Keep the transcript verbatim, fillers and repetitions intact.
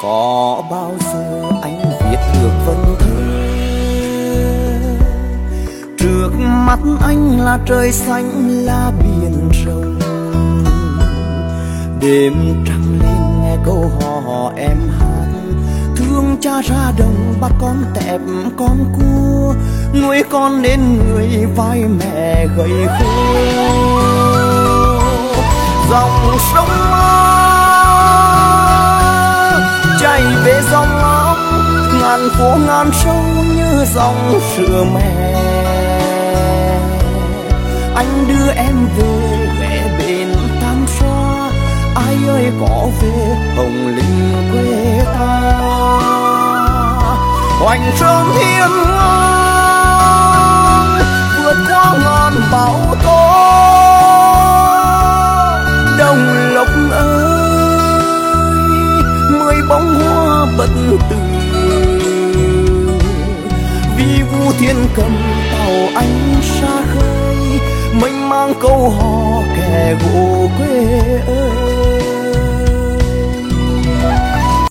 Có bao giờ anh viết được vần thơ, trước mắt anh là trời xanh là biển rộng, đêm trăng lên nghe câu hò em hát, thương cha ra đồng bắt con tẹp con cua, nuôi con nên người vai mẹ gầy khô. Dòng sông chảy về dòng ấm, ngàn phố ngàn sâu như dòng sữa mẹ. Anh đưa em về ghé bên Tam Xoa, ai ơi có về Hồng Linh quê ta. Hoành sơn thiên ngang vượt qua ngàn bão tố, đồng lộc ơi mười bông hoa bất tử, vì vu thiên cầm tàu anh xa khơi, mênh mang câu hò kẻ gỗ.